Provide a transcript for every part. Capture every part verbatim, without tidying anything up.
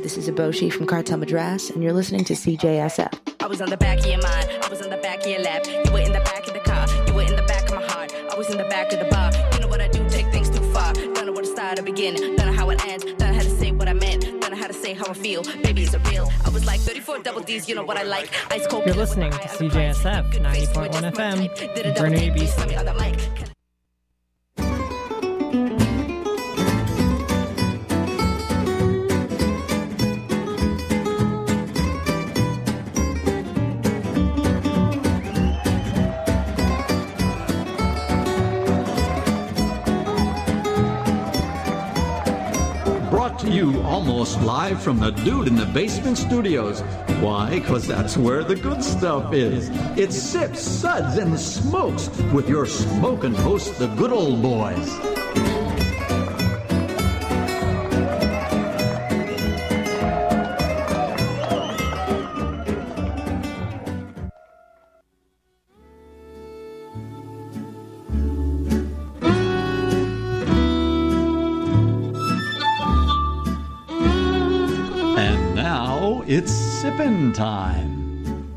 This is Eboshi from Cartel Madras, and you're listening to C J S F. I was on the back of your mind, I was on the back of your lap. You were in the back of the car, you were in the back of my heart. I was in the back of the bar. You know what I do, take things too far. Don't know where to start or begin, don't know how it ends. Don't know how to say what I meant, don't know how to say how I feel. Baby, is it real? I was like thirty-four double D's, you know what I like. Ice cold. You're listening to C J S F ninety point one F M, Vernon A B C. To you almost live from the Dude in the Basement studios. Why? Because that's where the good stuff is. It's Sips, Suds, and Smokes with your smoking hosts, the good old boys. It's sippin' time.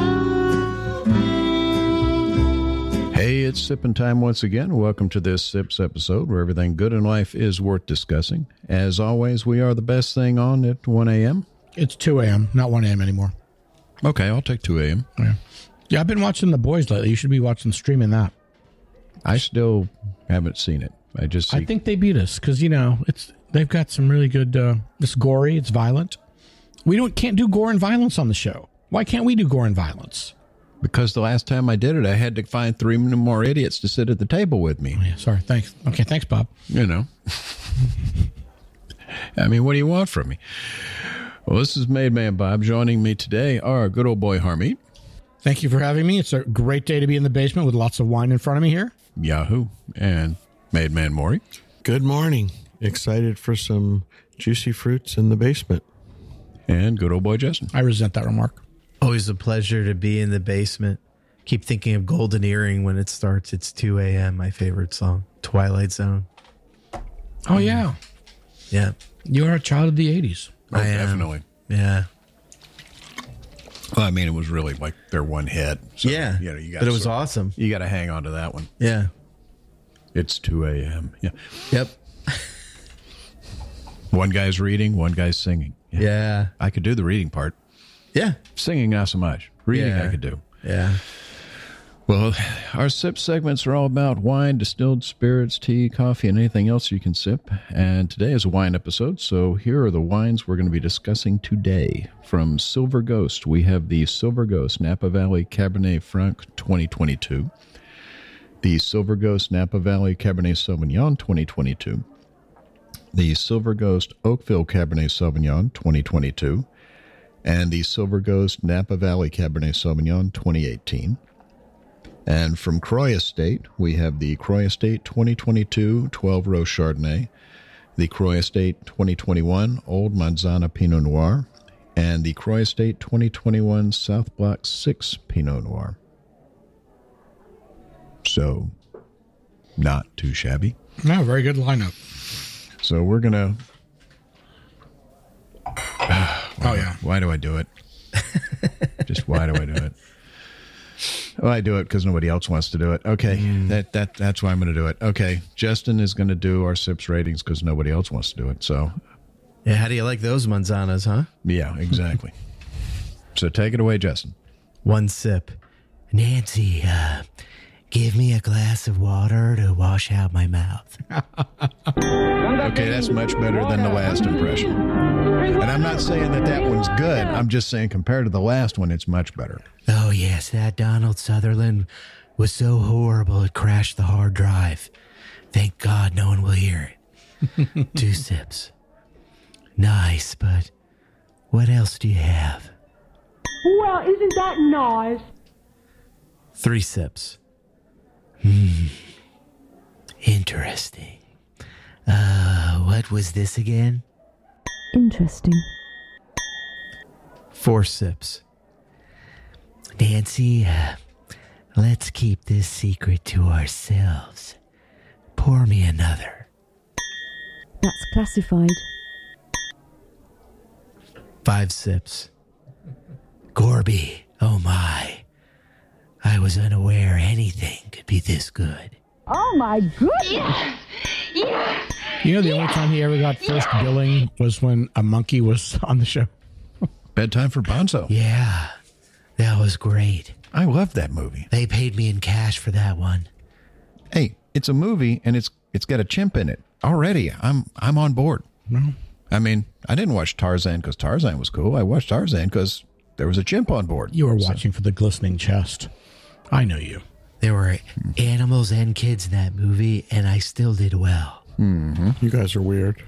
Hey, it's sippin' time once again. Welcome to this Sips episode where everything good in life is worth discussing. As always, we are the best thing on at one a.m. It's two a.m., not one a.m. anymore. Okay, I'll take two a.m. Yeah. yeah, I've been watching The Boys lately. You should be watching, streaming that. I still haven't seen it. I just see... I think they beat us because, you know, it's they've got some really good... Uh, it's gory, it's violent. We don't can't do gore and violence on the show. Why can't we do gore and violence? Because the last time I did it, I had to find three more idiots to sit at the table with me. Oh, yeah, sorry. Thanks. Okay, thanks, Bob. You know. I mean, what do you want from me? Well, this is Made Man Bob. Joining me today are good old boy Harmeet. Thank you for having me. It's a great day to be in the basement with lots of wine in front of me here. Yahoo. And Made Man Maury. Good morning. Excited for some juicy fruits in the basement. And good old boy Justin. I resent that remark. Always a pleasure to be in the basement. Keep thinking of Golden Earring when it starts. It's two a.m., my favorite song. Twilight Zone. Oh, yeah. Yeah. You're a child of the eighties. Oh, I am. Definitely. Yeah. Well, I mean, it was really like their one hit. So, yeah. You know, you but it was awesome. You got to hang on to that one. Yeah. It's two a.m. Yeah. Yep. One guy's reading, one guy's singing. Yeah. yeah. I could do the reading part. Yeah. Singing, not so much. Reading, yeah. I could do. Yeah. Well, our sip segments are all about wine, distilled spirits, tea, coffee, and anything else you can sip. And today is a wine episode, so here are the wines we're going to be discussing today. From Silver Ghost, we have the Silver Ghost Napa Valley Cabernet Franc twenty twenty-two, the Silver Ghost Napa Valley Cabernet Sauvignon twenty twenty-two, the Silver Ghost Oakville Cabernet Sauvignon twenty twenty-two, and the Silver Ghost Napa Valley Cabernet Sauvignon twenty eighteen. And from Croix Estate, we have the Croix Estate twenty twenty-two twelve-row Chardonnay, the Croix Estate twenty twenty-one Old Manzana Pinot Noir, and the Croix Estate twenty twenty-one South Block six Pinot Noir. So, not too shabby. No, very good lineup. So we're going to... Oh, yeah. Why do I do it? Just why do I do it? Well, I do it because nobody else wants to do it. Okay, mm. that that that's why I'm going to do it. Okay, Justin is going to do our sips ratings because nobody else wants to do it. So, yeah, how do you like those manzanas, huh? Yeah, exactly. So take it away, Justin. One sip. Nancy, uh, give me a glass of water to wash out my mouth. Okay, that's much better than the last impression. And I'm not saying that that one's good. I'm just saying compared to the last one, it's much better. Oh, yes, that Donald Sutherland was so horrible it crashed the hard drive. Thank God no one will hear it. Two sips. Nice, but what else do you have? Well, isn't that nice? Three sips. Hmm. Interesting. Uh, what was this again? Interesting. Four sips. Nancy, uh, let's keep this secret to ourselves. Pour me another. That's classified. Five sips. Gorby, oh my. I was unaware anything could be this good. Oh my goodness. You know, the only time he ever got first billing was when a monkey was on the show. Bedtime for Bonzo. Yeah, that was great. I love that movie. They paid me in cash for that one. Hey, it's a movie and it's it's got a chimp in it. Already, I'm I'm on board. No. I mean, I didn't watch Tarzan because Tarzan was cool. I watched Tarzan because there was a chimp on board. You were watching for the glistening chest. I know you. There were animals and kids in that movie, and I still did well. Mm-hmm. You guys are weird.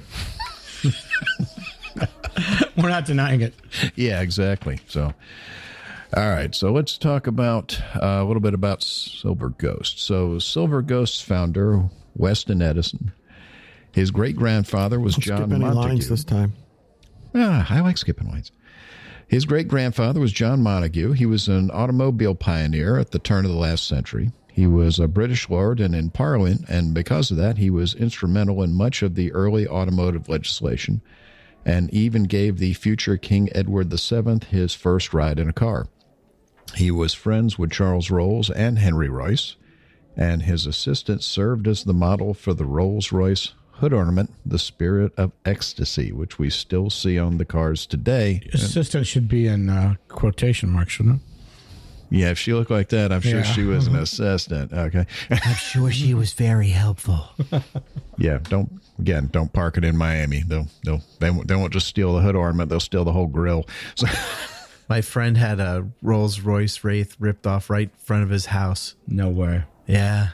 We're not denying it. Yeah, exactly. So, all right. So let's talk about uh, a little bit about Silver Ghost. So Silver Ghost's founder, Weston Edison, his great-grandfather was Don't John skip any Montague. lines this time. Ah, I like skipping lines. His great-grandfather was John Montague. He was an automobile pioneer at the turn of the last century. He was a British lord and in Parliament, and because of that, he was instrumental in much of the early automotive legislation and even gave the future King Edward the Seventh his first ride in a car. He was friends with Charles Rolls and Henry Royce, and his assistant served as the model for the Rolls-Royce hood ornament, the Spirit of Ecstasy, which we still see on the cars today. Assistant should be in uh, quotation marks, shouldn't it? Yeah, if she looked like that, I'm sure Yeah. she was an assistant. Okay. I'm sure she was very helpful. Yeah, don't again, don't park it in Miami. They'll they'll they won't, they won't just steal the hood ornament; they'll steal the whole grill. So, My friend had a Rolls Royce Wraith ripped off right in front of his house. No way. Yeah.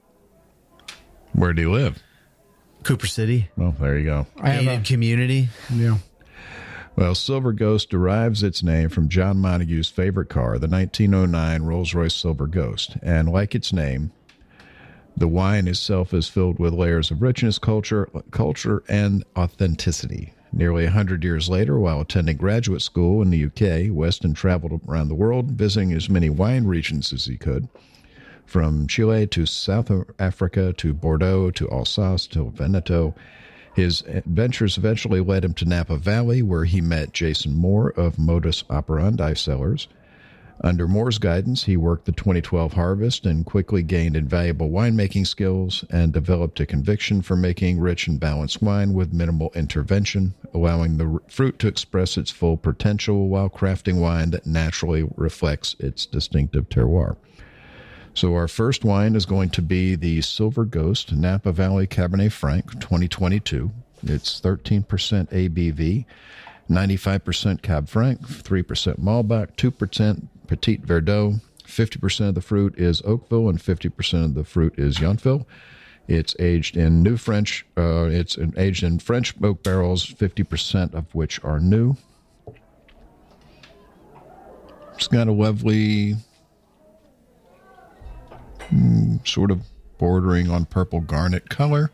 where do you live? Cooper City. Well, there you go. I have Gated a, community. yeah. Well, Silver Ghost derives its name from John Montague's favorite car, the nineteen oh nine Rolls-Royce Silver Ghost. And like its name, the wine itself is filled with layers of richness, culture, culture, and authenticity. Nearly one hundred years later, while attending graduate school in the U K, Weston traveled around the world, visiting as many wine regions as he could, from Chile to South Africa to Bordeaux to Alsace to Veneto. His adventures eventually led him to Napa Valley, where he met Jason Moore of Modus Operandi Cellars. Under Moore's guidance, he worked the twenty twelve harvest and quickly gained invaluable winemaking skills and developed a conviction for making rich and balanced wine with minimal intervention, allowing the fruit to express its full potential while crafting wine that naturally reflects its distinctive terroir. So our first wine is going to be the Silver Ghost Napa Valley Cabernet Franc twenty twenty-two. It's thirteen percent A B V, ninety-five percent Cab Franc, three percent Malbec, two percent Petit Verdot. fifty percent of the fruit is Oakville and fifty percent of the fruit is Yonville. It's aged in new French, uh, it's aged in French oak barrels, fifty percent of which are new. It's got a lovely, mm, sort of bordering on purple garnet color.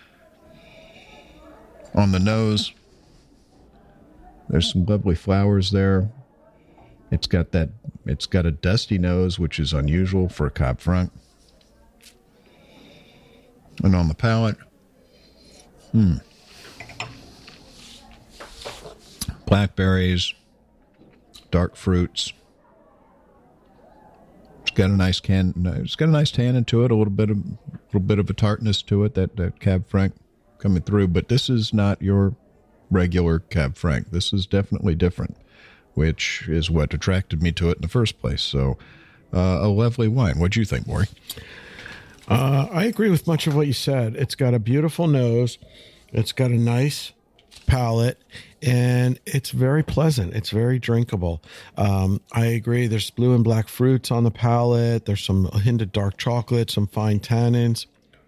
On the nose, there's some lovely flowers there. It's got that, it's got a dusty nose, which is unusual for a Cab Franc. And on the palate, hmm, blackberries, dark fruits. It's got a nice can. It's got a nice tannin to it. A little bit of, a little bit of a tartness to it. That that Cab Franc coming through. But this is not your regular Cab Franc. This is definitely different, which is what attracted me to it in the first place. So, uh, a lovely wine. What do you think, Maury? Uh, I agree with much of what you said. It's got a beautiful nose. It's got a nice palate, and it's very pleasant. It's very drinkable. Um, I agree. There's blue and black fruits on the palate. There's some a hint of dark chocolate, some fine tannins.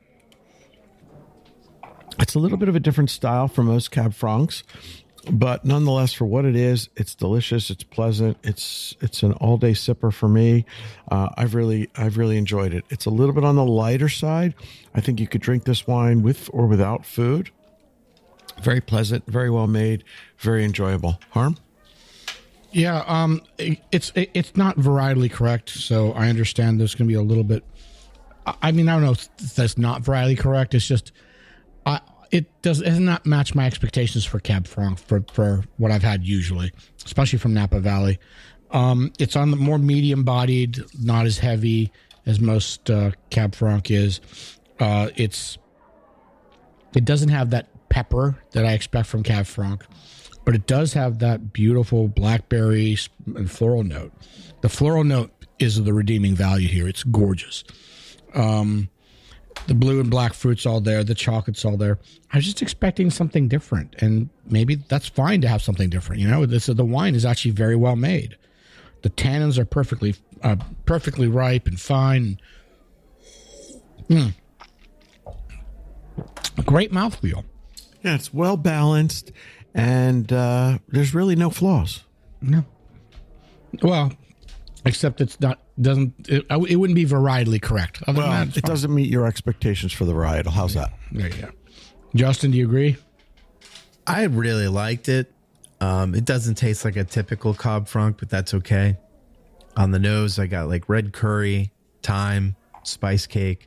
It's a little bit of a different style from most Cab Francs, but nonetheless, for what it is, it's delicious. It's pleasant. It's it's an all day sipper for me. Uh, I've really I've really enjoyed it. It's a little bit on the lighter side. I think you could drink this wine with or without food. Very pleasant, very well made, very enjoyable. Harm? Yeah, um, it- it's it- it's not varietally correct, so I understand there's going to be a little bit. I I mean, I don't know if that's not varietally correct. It's just, I it does it has not matched my expectations for Cab Franc for, for what I've had usually, especially from Napa Valley. Um, it's on the more medium bodied, not as heavy as most uh, Cab Franc is. Uh, it's it doesn't have that pepper that I expect from Cab Franc, but it does have that beautiful blackberry and floral note. The floral note is the redeeming value here. It's gorgeous. Um, the blue and black fruit's all there. The chocolate's all there. I was just expecting something different, and maybe that's fine to have something different. You know, this the wine is actually very well made. The tannins are perfectly, uh, perfectly ripe and fine. Mm. A great mouthfeel. Yeah, it's well balanced, and uh, there's really no flaws. No. Well, except it's not doesn't it, it wouldn't be varietally correct. Other well, than that, it fine. doesn't meet your expectations for the varietal. How's that? There you go. Justin, do you agree? I really liked it. Um, it doesn't taste like a typical Cab Franc, but that's okay. On the nose, I got like red curry, thyme, spice cake.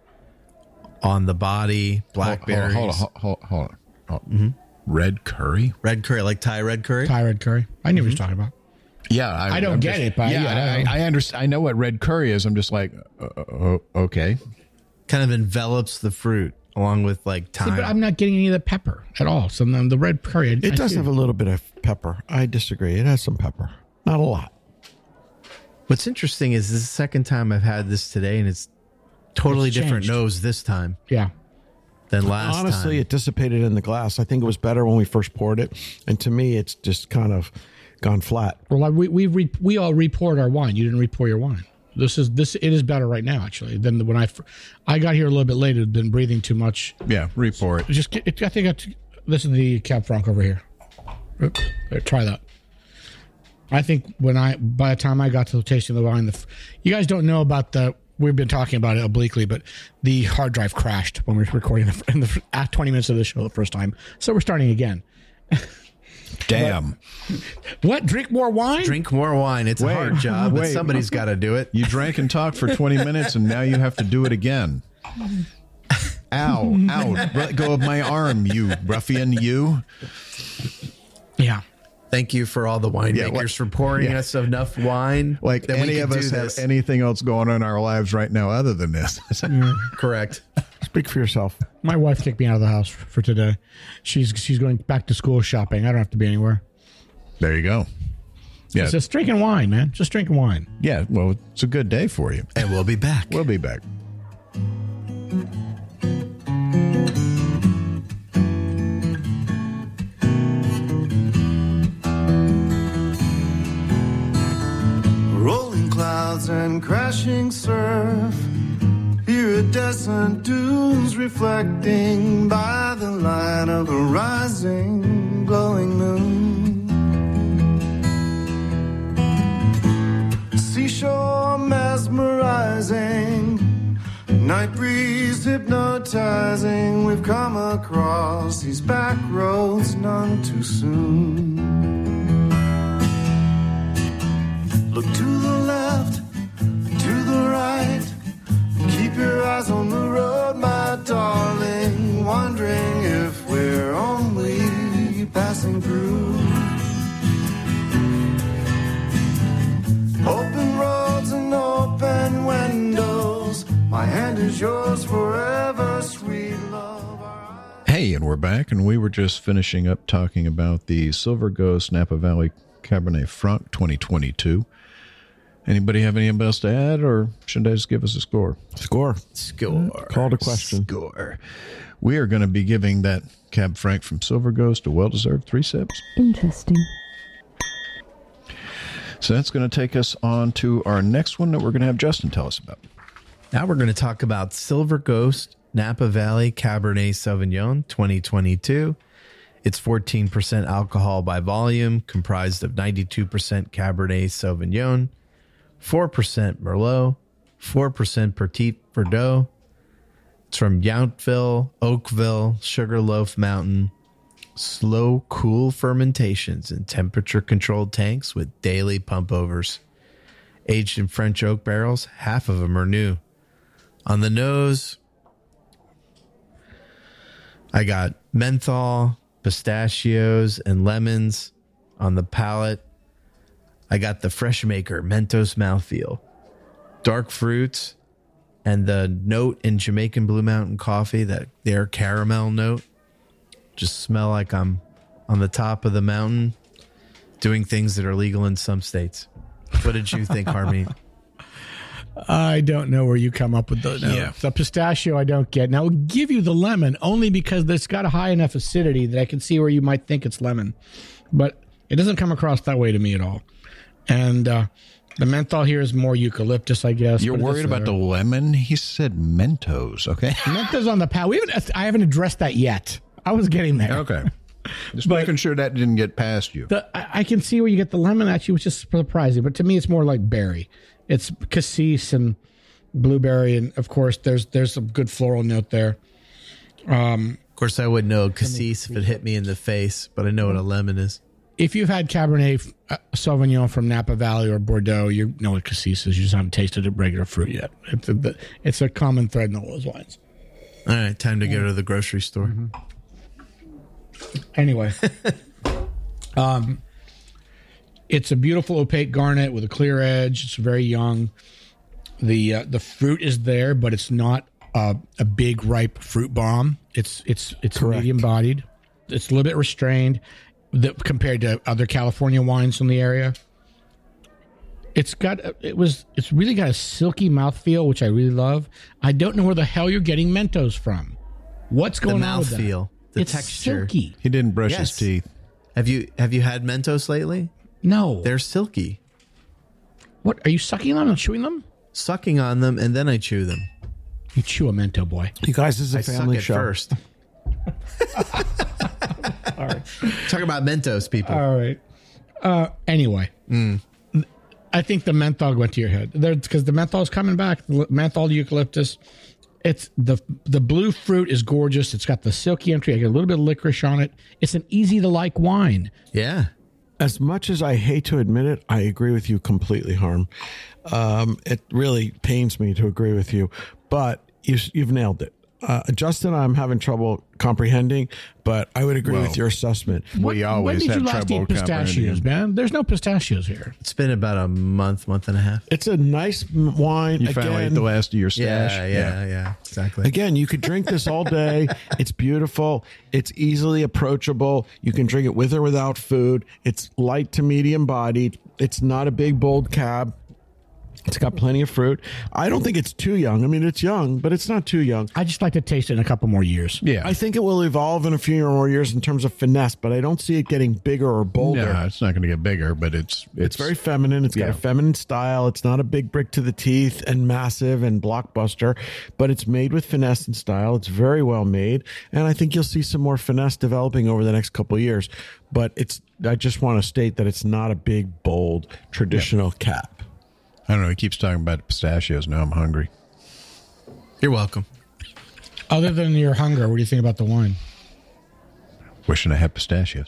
On the body, blackberries. Hold on, hold on, hold on. Hold on. Hold on. Mm-hmm. Red curry? Red curry, like Thai red curry? Thai red curry. I knew mm-hmm. what you're talking about. Yeah. I, I don't I'm get just, it, but yeah, yeah, I, I understand. I know what red curry is. I'm just like, uh, uh, okay. Kind of envelops the fruit along with like thyme. See, but I'm not getting any of the pepper at all. So then the red curry. It I does see. have a little bit of pepper. I disagree. It has some pepper. Not a lot. What's interesting is this is the second time I've had this today, and it's totally It's different changed. nose this time. Yeah. Than last Honestly, time. it dissipated in the glass. I think it was better when we first poured it. And to me, it's just kind of gone flat. Well, like we we re, we all repoured our wine. You didn't repour your wine. This is this. It is better right now, actually, than when I I got here a little bit late. It had been breathing too much. Yeah, report. Just it, I think I t- this is the Cab Franc over here. Oops, there, try that. I think when I by the time I got to the tasting of the wine, the, you guys don't know about the. We've been talking about it obliquely, but the hard drive crashed when we were recording the, in the at twenty minutes of the show the first time. So we're starting again. Damn. What? Drink more wine? Drink more wine. It's Wait, a hard job, but wait. somebody's got to do it. You drank and talked for twenty minutes, and now you have to do it again. Ow. Ow. Let go of my arm, you ruffian, you. Yeah. Thank you for all the winemakers Yeah, what- for pouring yeah. us enough wine. Like that we any can of do us this. have anything else going on in our lives right now other than this. Correct. Speak for yourself. My wife kicked me out of the house for today. She's she's going back to school shopping. I don't have to be anywhere. There you go. Yeah. It's just drinking wine, man. Just drinking wine. Yeah. Well, it's a good day for you. And we'll be back. We'll be back. Rolling clouds and crashing surf. Iridescent dunes reflecting by the light of a rising, glowing moon. Seashore mesmerizing, night breeze hypnotizing. We've come across these back roads none too soon. Look to the left, to the right. Keep your eyes on the road, my darling. Wondering if we're only passing through. Open roads and open windows. My hand is yours forever, sweet love. Hey, and we're back, and we were just finishing up talking about the Silver Ghost Napa Valley Cabernet Franc twenty twenty-two. Anybody have anything else to add, or should I just give us a score? Score. Score. Call to question. Score. We are going to be giving that Cab Franc from Silver Ghost a well-deserved three sips. Interesting. So that's going to take us on to our next one that we're going to have Justin tell us about. Now we're going to talk about Silver Ghost Napa Valley Cabernet Sauvignon twenty twenty-two. It's fourteen percent alcohol by volume, comprised of ninety-two percent Cabernet Sauvignon, four percent Merlot, four percent Petit Verdot. It's from Yountville, Oakville, Sugarloaf Mountain. Slow, cool fermentations in temperature-controlled tanks with daily pump-overs. Aged in French oak barrels, half of them are new. On the nose, I got menthol, pistachios, and lemons on the palate. I got the Fresh Maker Mentos mouthfeel, dark fruits, and the note in Jamaican Blue Mountain coffee, that their caramel note, just smell like I'm on the top of the mountain doing things that are legal in some states. What did you think, Harmeet? I don't know where you come up with those. No. Yeah. The pistachio I don't get. Now, I'll give you the lemon only because it's got a high enough acidity that I can see where you might think it's lemon. But it doesn't come across that way to me at all. And uh, the menthol here is more eucalyptus, I guess. You're But worried it's, about uh, the lemon? He said Mentos, okay? Mentos on the palate. We haven't, I haven't addressed that yet. I was getting there. Okay. Just But- making sure that didn't get past you. The, I, I can see where you get the lemon, actually, which is surprising. But to me, it's more like berry. It's cassis and blueberry. And, of course, there's there's a good floral note there. Um, Of course, I would know cassis if it hit me in the face, but I know what a lemon is. If you've had Cabernet uh, Sauvignon from Napa Valley or Bordeaux, you know what cassis is. You just haven't tasted a regular fruit yet. It's a, it's a common thread in all those wines. All right, time to go to the grocery store. Mm-hmm. Anyway, um, it's a beautiful opaque garnet with a clear edge. It's very young. The uh, the fruit is there, but it's not uh, a big ripe fruit bomb. It's it's it's Correct. medium bodied. It's a little bit restrained the, compared to other California wines from the area. It's got it was it's really got a silky mouthfeel, which I really love. I don't know where the hell you're getting Mentos from. What's The going on with that? mouthfeel, the It's texture. silky. He didn't brush Yes. his teeth. Have you have you had Mentos lately? No. They're silky. What are you sucking on and chewing them? Sucking on them, and then I chew them. You chew a Mento, boy. You guys, this is a I family suck it show. first. All right. Talk about Mentos, people. All right. Uh, anyway, I think the menthol went to your head there because the menthol is coming back. The menthol eucalyptus. It's the the blue fruit is gorgeous. It's got the silky entry. I get a little bit of licorice on it. It's an easy to like wine. Yeah. As much as I hate to admit it, I agree with you completely, Harm. Um, it really pains me to agree with you, but you, you've nailed it. Uh, Justin, I'm having trouble comprehending, but I would agree Well, with your assessment. We when always did have you last trouble eat pistachios, comprehending. man? There's no pistachios here. It's been about a month, month and a half. It's a nice m- wine. You Again, finally ate the last of your stash? Yeah, yeah, yeah, exactly. Again, you could drink this all day. It's beautiful. It's easily approachable. You can drink it with or without food. It's light to medium bodied. It's not a big, bold cab. It's got plenty of fruit. I don't think it's too young. I mean, it's young, but it's not too young. I just like to taste it in a couple more years. Yeah. I think it will evolve in a few more years in terms of finesse, but I don't see it getting bigger or bolder. No, it's not going to get bigger, but it's it's, It's very feminine. It's got Yeah. a feminine style. It's not a big brick to the teeth and massive and blockbuster, but it's made with finesse and style. It's very well made. And I think you'll see some more finesse developing over the next couple of years. But it's, I just want to state that it's not a big, bold, traditional cap. I don't know. He keeps talking about pistachios. Now I'm hungry. You're welcome. Other than your hunger, what do you think about the wine? Wishing I had pistachios.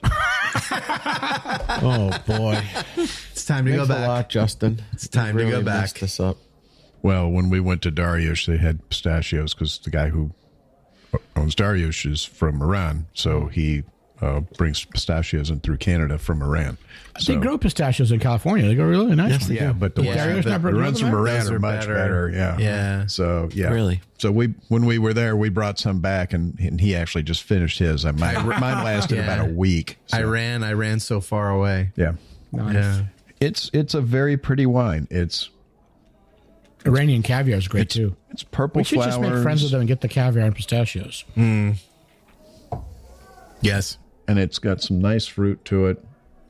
Oh, boy. It's time to Thanks go a back. lot, Justin. It's time You to go really back. messed this up. Well, when we went to Dariush, they had pistachios because the guy who owns Dariush is from Iran. So he uh, brings pistachios in through Canada from Iran. So, They grow pistachios in California. They grow really nice. ones. yeah, but the, Yeah, ones, but the, the ones from ones Iran Those are are much better. better. Yeah. Yeah. So, yeah. Really? So we when we were there, we brought some back, and, and he actually just finished his. I, mine, mine lasted Yeah. about a week. So, I ran. I ran so far away. Yeah. Nice. Yeah. It's it's a very pretty wine. It's Iranian caviar is great too. it's purple We should flowers. just make friends with them and get the caviar and pistachios. Yes. And it's got some nice fruit to it.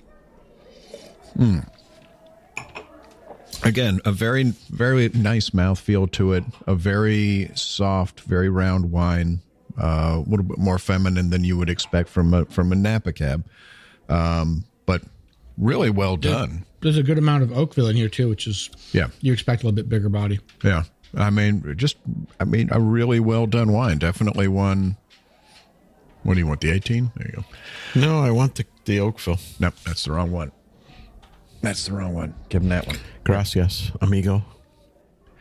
Mm. Again, a very, very nice mouthfeel to it. A very soft, very round wine. Uh, a little bit more feminine than you would expect from a from a Napa cab, um, but really well done. There's a good amount of Oakville in here too, which is Yeah, you expect a little bit bigger body. yeah. I mean, just I mean, a really well done wine. Definitely one. What do you want? The eighteen? There you go. No, I want the, the Oakville. Nope, that's the wrong one. That's the wrong one. Give him that one. Gracias, amigo.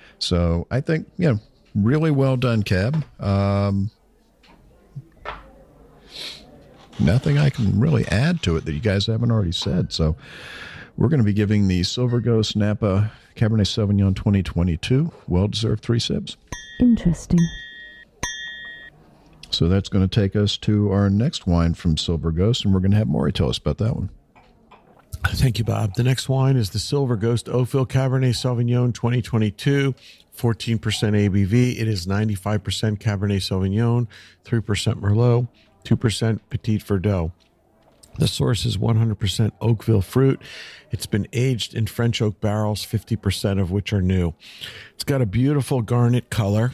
So I think, you know, really well done cab. Um, nothing I can really add to it that you guys haven't already said. So we're going to be giving the Silver Ghost Napa Cabernet Sauvignon twenty twenty-two well-deserved three sips. Interesting. So that's going to take us to our next wine from Silver Ghost, and we're going to have Maury tell us about that one. Thank you, Bob. The next wine is the Silver Ghost Oakville Cabernet Sauvignon twenty twenty-two, fourteen percent A B V. It is ninety-five percent Cabernet Sauvignon, three percent Merlot, two percent Petit Verdot. The source is one hundred percent Oakville fruit. It's been aged in French oak barrels, fifty percent of which are new. It's got a beautiful garnet color.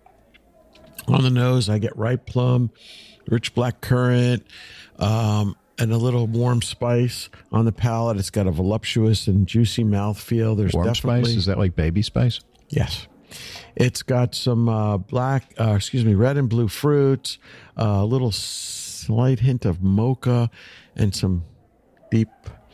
On the nose, I get ripe plum, rich black currant, um, and a little warm spice. On the palate, it's got a voluptuous and juicy mouthfeel. There's warm definitely spice? Is that like baby spice? Yes. It's got some uh, black, uh, excuse me, red and blue fruits, uh, a little slight hint of mocha, and some deep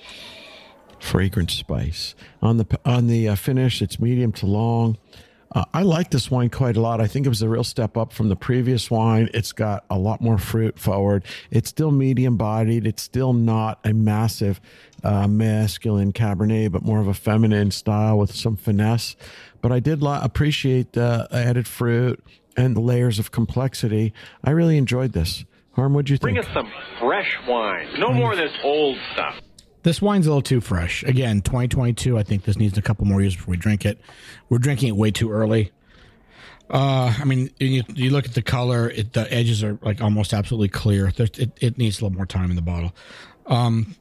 fragrant spice. On the on the uh, finish, it's medium to long. Uh, I like this wine quite a lot. I think it was a real step up from the previous wine. It's got a lot more fruit forward. It's still medium bodied. It's still not a massive uh, masculine Cabernet, but more of a feminine style with some finesse. But I did lo- appreciate the added fruit and the layers of complexity. I really enjoyed this. Harm, what'd you think? Bring us some fresh wine. No more of this old stuff. This wine's a little too fresh. Again, twenty twenty-two, I think this needs a couple more years before we drink it. We're drinking it way too early. Uh, I mean, you, you look at the color, it, the edges are like almost absolutely clear. There's, it, it needs a little more time in the bottle. Um,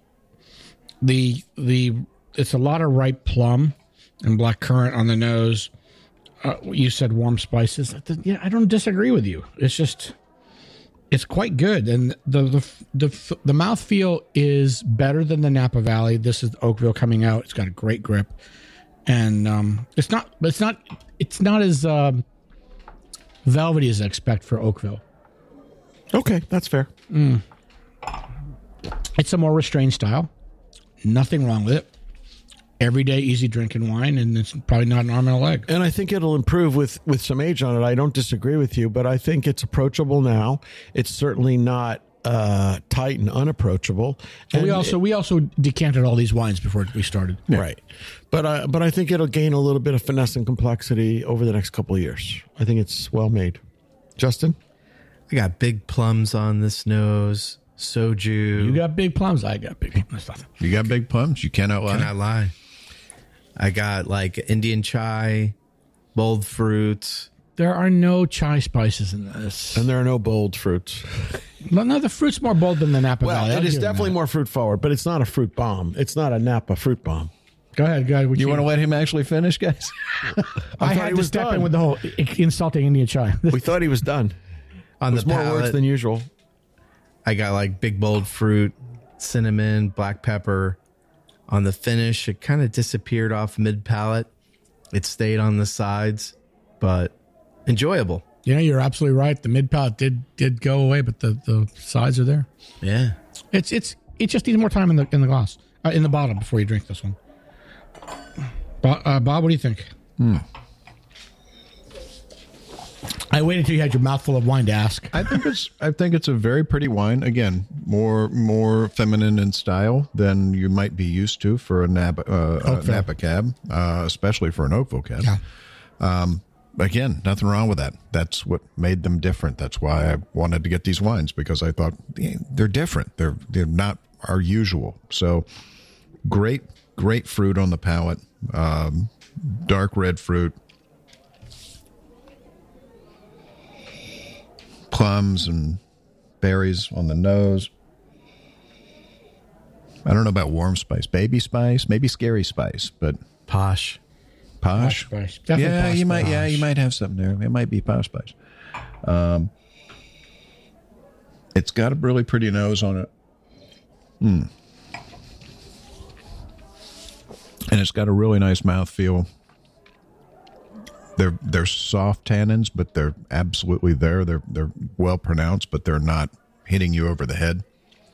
the the It's a lot of ripe plum and black currant on the nose. Uh, you said warm spices. Yeah, I don't disagree with you. It's just... It's quite good, and the the the, the mouthfeel is better than the Napa Valley. This is Oakville coming out. It's got a great grip, and um, it's not it's not it's not as um, velvety as I expect for Oakville. Okay, that's fair. Mm. It's a more restrained style. Nothing wrong with it. Everyday easy drinking wine, and it's probably not an arm and a leg. And I think it'll improve with, with some age on it. I don't disagree with you, but I think it's approachable now. It's certainly not uh, tight and unapproachable. And we also it, we also decanted all these wines before we started, yeah. Right? But uh, but I think it'll gain a little bit of finesse and complexity over the next couple of years. I think it's well made. Justin, I got big plums on this nose. Soju. You got big plums. I got big plums. You got big plums. You cannot lie. Cannot lie. I got like Indian chai, bold fruits. There are no chai spices in this. And there are no bold fruits. No, no, the fruit's more bold than the Napa well, Valley. It is definitely more fruit forward, but it's not a fruit bomb. It's not a Napa fruit bomb. Go ahead, guys. You, you want to let him actually finish, guys? I, I had to step done. in with the whole insulting Indian chai. We thought he was done. On There's the more palate, words than usual. I got like big bold fruit, cinnamon, black pepper. On the finish, it kind of disappeared off mid palate. It stayed on the sides, but enjoyable. Yeah, you're absolutely right. The mid palate did did go away, but the, the sides are there. Yeah, it's it's it just needs more time in the in the glass uh, in the bottle before you drink this one. Bob, uh, Bob, what do you think? Hmm. I waited until you had your mouth full of wine to ask. I think it's I think it's a very pretty wine. Again, more more feminine in style than you might be used to for a Napa uh, a Napa cab, uh, especially for an Oakville cab. Yeah. Um, again, nothing wrong with that. That's what made them different. That's why I wanted to get these wines, because I thought yeah, they're different. They're they're not our usual. So great great fruit on the palate, um, dark red fruit. Plums and berries on the nose. I don't know about warm spice, baby spice, maybe scary spice, but posh, posh. posh spice. Yeah, posh you might. posh. Yeah, you might have something there. It might be posh spice. Um, it's got a really pretty nose on it. Mm. And it's got a really nice mouthfeel. They're they're soft tannins, but they're absolutely there. They're they're well pronounced, but they're not hitting you over the head.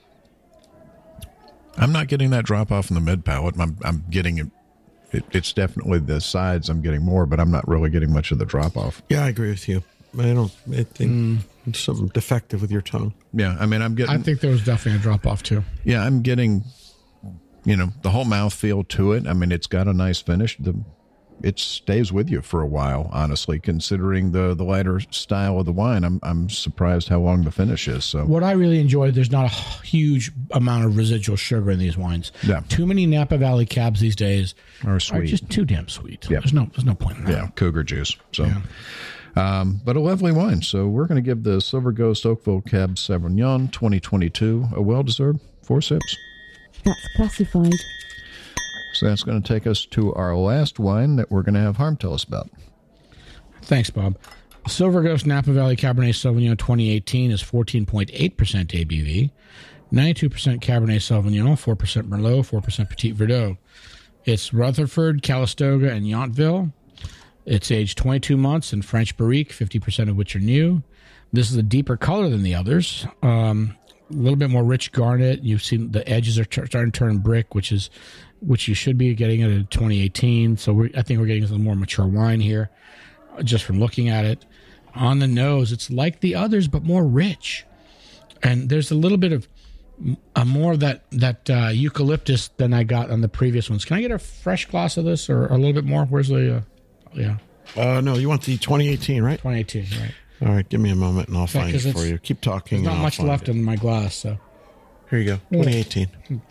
I'm not getting that drop off in the mid palate. I'm I'm getting it, it. It's definitely the sides. I'm getting more, but I'm not really getting much of the drop off. Yeah, I agree with you. I don't. I think mm. it's something defective with your tongue. Yeah, I mean, I'm getting. I think there was definitely a drop off too. Yeah, I'm getting, you know, the whole mouth feel to it. I mean, it's got a nice finish. The it stays with you for a while, honestly, considering the the lighter style of the wine. I'm I'm surprised how long the finish is. So what I really enjoy, there's not a huge amount of residual sugar in these wines. Yeah. Too many Napa Valley cabs these days are sweet. Are just too damn sweet. Yeah. There's no there's no point in that. Yeah, cougar juice. So Yeah. Um, but a lovely wine. So we're going to give the Silver Ghost Oakville Cab Sauvignon twenty twenty-two a well-deserved four sips. That's classified. So that's going to take us to our last wine that we're going to have Harm tell us about. Thanks, Bob. Silver Ghost Napa Valley Cabernet Sauvignon twenty eighteen is fourteen point eight percent A B V, ninety-two percent Cabernet Sauvignon, four percent Merlot, four percent Petit Verdot. It's Rutherford, Calistoga, and Yountville. It's aged twenty-two months in French Barrique, fifty percent of which are new. This is a deeper color than the others. Um, a little bit more rich garnet. You've seen the edges are t- starting to turn brick, which is which you should be getting at a twenty eighteen. So we're, I think we're getting a more mature wine here, just from looking at it. On the nose, it's like the others, but more rich. And there's a little bit of a more of that, that uh, eucalyptus than I got on the previous ones. Can I get a fresh glass of this or a little bit more? Where's the... Uh, Yeah. Uh, no, you want the twenty eighteen, right? twenty eighteen, right. All right, give me a moment and I'll Yeah, find it 'cause for you. Keep talking. There's not and I'll much find left it. in my glass, so. Here you go. twenty eighteen.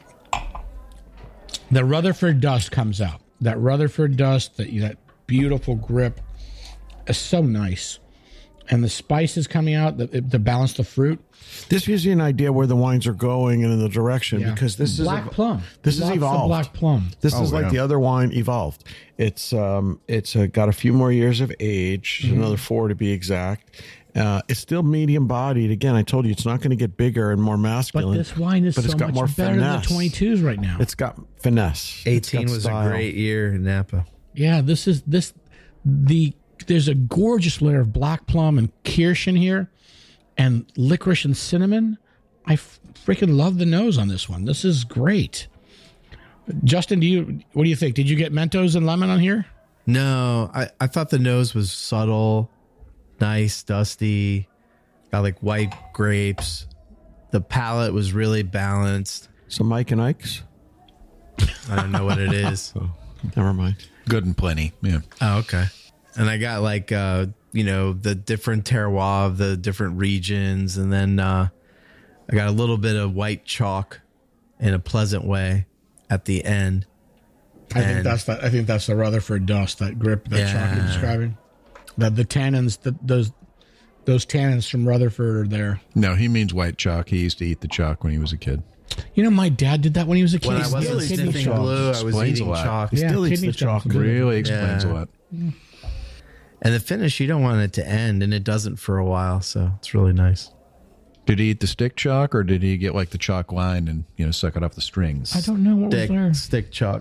The Rutherford Dust comes out. That Rutherford Dust, that, that beautiful grip, is so nice. And the spices coming out the, to balance the fruit. This gives you an idea where the wines are going and in the direction Yeah. because this Black is plum. This Lots is of evolved. black plum. This Oh, is like yeah. the other wine evolved. It's um, it's uh, got a few more years of age, Mhm. another four to be exact. Uh, it's still medium bodied. Again, I told you it's not going to get bigger and more masculine. But this wine is but it's so got much more better finesse. than the twenty-twos right now. It's got finesse. It's eighteen got was style. a great year in Napa. Yeah, this is this the there's a gorgeous layer of black plum and kirsch in here, and licorice and cinnamon. I f- freaking love the nose on this one. This is great. Justin, do you what do you think? Did you get Mentos and lemon on here? No, I, I thought the nose was subtle, nice, dusty, got like white grapes. The palate was really balanced. Some Mike and Ike's? I don't know what it is. Oh, never mind. Good and plenty. Yeah. Oh, okay. And I got like, uh, you know, the different terroir of the different regions. And then uh, I got a little bit of white chalk in a pleasant way at the end. I think And- that's that. I think that's the Rutherford Dust, that grip that Yeah. Chuck is describing. That the tannins, the, those those tannins from Rutherford are there. No, he means white chalk. He used to eat the chalk when he was a kid. You know, my dad did that when he was a kid. When I He wasn't still kidney sniffing stones. glue, I was Explains a eating lot. chalk. He Yeah, still eats kidney the stones. chocolate. Really explains Yeah. a lot. And the finish, you don't want it to end, and it doesn't for a while. So it's really nice. Did he eat the stick chalk, or did he get like the chalk line and you know suck it off the strings? I don't know what Stick, was there. stick chalk.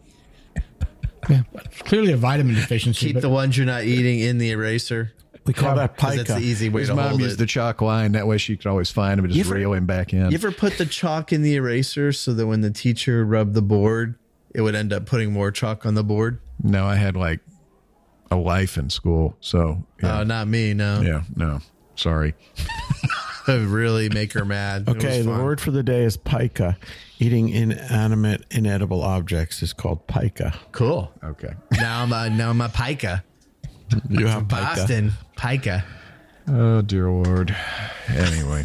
Yeah, it's clearly a vitamin deficiency. Keep but the ones you're not eating in the eraser. We call that Because pica. that's the easy way His to mom hold used it. the chalk line. That way she could always find him and You just ever- reel him back in. You ever put the chalk in the eraser so that when the teacher rubbed the board, it would end up putting more chalk on the board? No, I had like a life in school. So, yeah. Oh, not me, no. yeah, no. Sorry. It would really make her mad. It Okay, was the fun. word for the day is pica. Eating inanimate, inedible objects is called pica. Cool. Okay. Now I'm a, now I'm a pica. You have pica. Boston, pica. Oh, dear Lord. Anyway.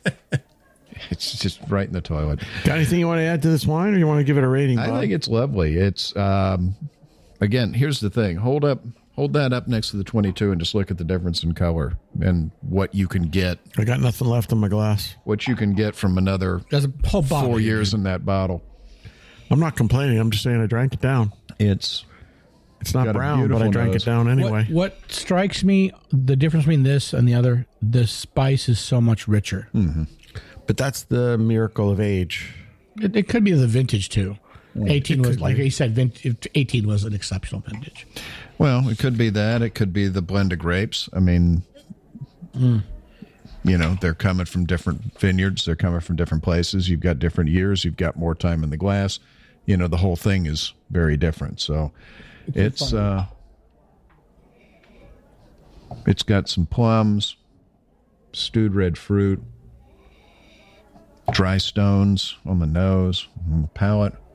It's just right in the toilet. Got anything you want to add to this wine, or you want to give it a rating, Bob? I think it's lovely. It's, um, again, here's the thing. Hold up, hold that up next to the twenty-two and just look at the difference in color and what you can get, I got nothing left in my glass. what you can get from another there's a whole bottle four here, years dude. in that bottle. I'm not complaining. I'm just saying I drank it down. It's, It's not Got a brown, but I beautiful drank nose. it down anyway. What, what strikes me, the difference between this and the other, the spice is so much richer. But that's the miracle of age. It, it could be the vintage too. eighteen It was, could like be. he said, vint- eighteen was an exceptional vintage. well, it could be that. It could be the blend of grapes. I mean, you know, they're coming from different vineyards. They're coming from different places. You've got different years. You've got more time in the glass. You know, the whole thing is very different. So it's, uh, It's got some plums, stewed red fruit, dry stones on the nose, on the palate.